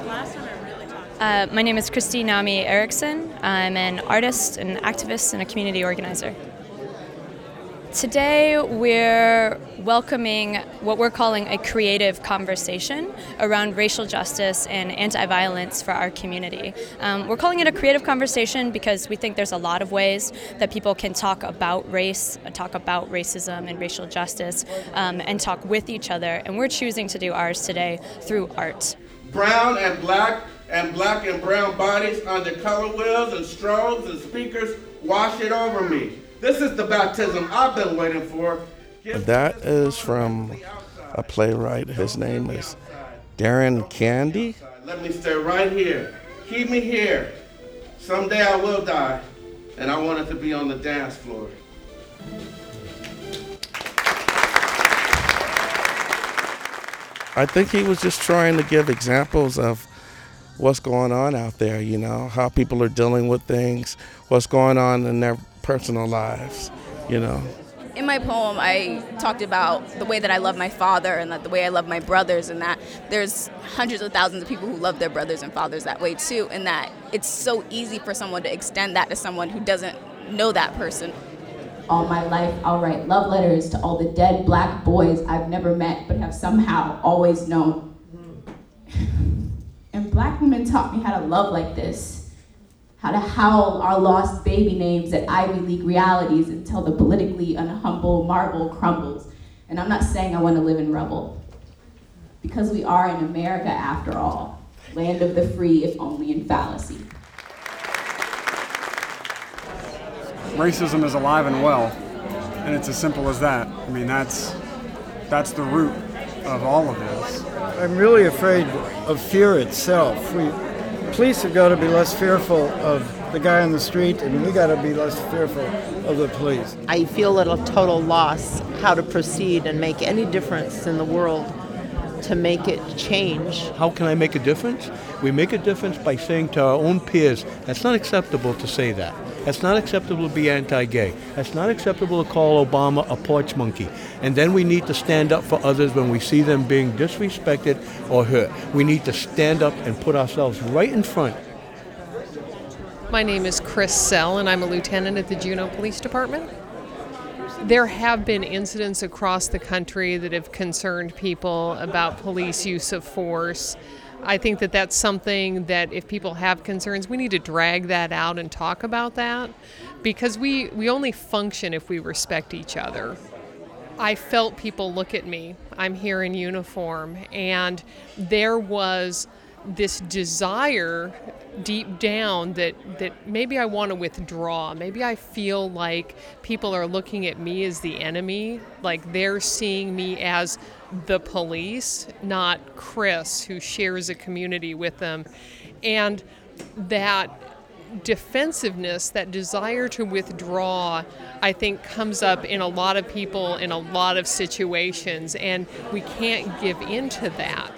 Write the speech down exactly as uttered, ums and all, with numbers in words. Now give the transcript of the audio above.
Uh, my name is Christy Nami Erickson. I'm an artist, an activist, and a community organizer. Today we're welcoming what we're calling a creative conversation around racial justice and anti-violence for our community. Um, we're calling it a creative conversation because we think there's a lot of ways that people can talk about race, talk about racism and racial justice, um, and talk with each other. And we're choosing to do ours today through art. Brown and black and black and brown bodies under color wheels and strobes and speakers wash it over me. This is the baptism I've been waiting for. Give That is from a playwright. His name is Darren Candy. Let me stay right here. Keep me here. Someday I will die, and I want it to be on the dance floor. I think he was just trying to give examples of what's going on out there, you know, how people are dealing with things, what's going on in their personal lives, you know. In my poem, I talked about the way that I love my father and that the way I love my brothers, and that there's hundreds of thousands of people who love their brothers and fathers that way too, and that it's so easy for someone to extend that to someone who doesn't know that person. All my life, I'll write love letters to all the dead black boys I've never met but have somehow always known. And black women taught me how to love like this. How to howl our lost baby names at Ivy League realities until the politically unhumble marble crumbles. And I'm not saying I want to live in rubble, because we are in America after all, land of the free if only in fallacy. Racism is alive and well, and it's as simple as that. I mean, that's that's the root of all of this. I'm really afraid of fear itself. We Police have got to be less fearful of the guy on the street, and we got to be less fearful of the police. I feel at a total loss how to proceed and make any difference in the world to make it change. How can I make a difference? We make a difference by saying to our own peers, that's not acceptable to say that. That's not acceptable to be anti-gay. That's not acceptable to call Obama a porch monkey. And then we need to stand up for others when we see them being disrespected or hurt. We need to stand up and put ourselves right in front. My name is Chris Sell, and I'm a lieutenant at the Juneau Police Department. There have been incidents across the country that have concerned people about police use of force. I think that that's something that if people have concerns, we need to drag that out and talk about that, because we, we only function if we respect each other. I felt people look at me. I'm here in uniform, and there was this desire deep down that, that maybe I want to withdraw. Maybe I feel like people are looking at me as the enemy, like they're seeing me as the police, not Chris, who shares a community with them. And that defensiveness, that desire to withdraw, I think comes up in a lot of people in a lot of situations, and we can't give in to that.